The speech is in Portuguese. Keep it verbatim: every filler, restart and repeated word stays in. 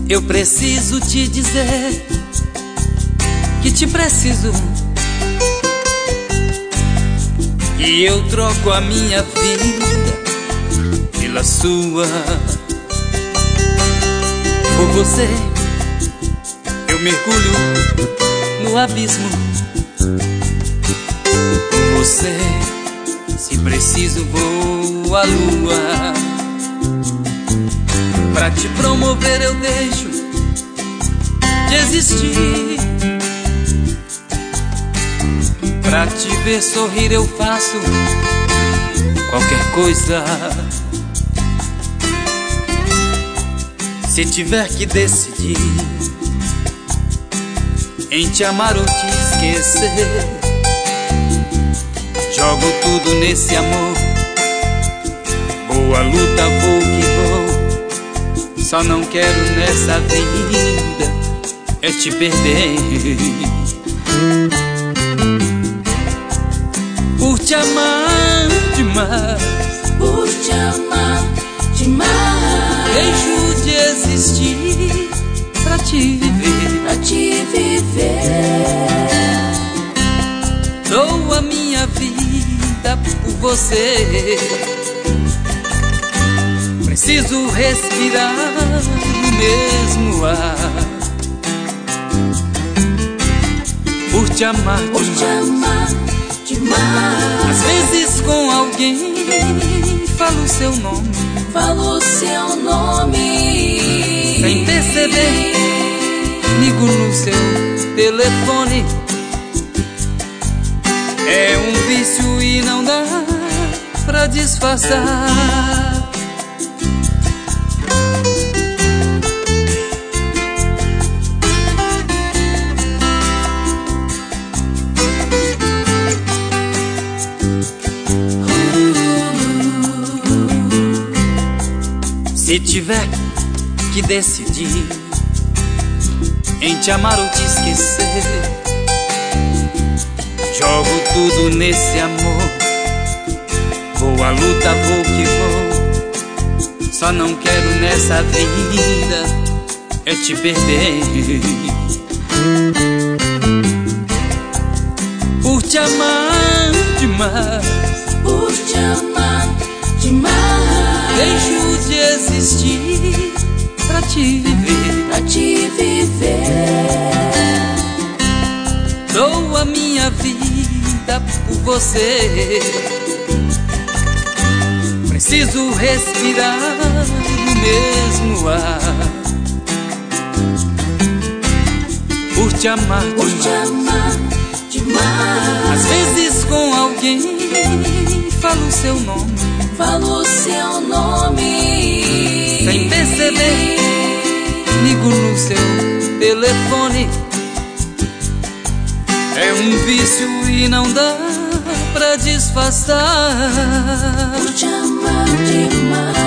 Eu preciso te dizer que te preciso, e eu troco a minha vida pela sua. Por você eu mergulho no abismo. Por você, se preciso, vou à lua. Pra te promover eu deixo de existir. Pra te ver sorrir eu faço qualquer coisa. Se tiver que decidir em te amar ou te esquecer, jogo tudo nesse amor. Boa luta, vou que vou. Só não quero nessa vida é te perder. Por te amar demais, por te amar demais, deixo de existir pra te viver, pra te viver. Dou a minha vida por você. Preciso respirar o mesmo ar. Por te amar por demais, te amar demais. Às vezes com alguém falo seu nome, falo seu nome sem perceber, ligo no seu telefone. É um vício e não dá pra disfarçar. Se tiver que decidir em te amar ou te esquecer, jogo tudo nesse amor. Vou à luta, vou que vou. Só não quero nessa vida é te perder. Por te amar demais, por te amar demais, deixo de existir pra te viver, pra te viver. Dou a minha vida por você. Preciso respirar o mesmo ar. Por te amar por demais, te amar demais. Às vezes com alguém falo seu nome, falo seu nome sem perceber, ligo no seu telefone. É um vício e não dá pra disfarçar. Por te amar demais.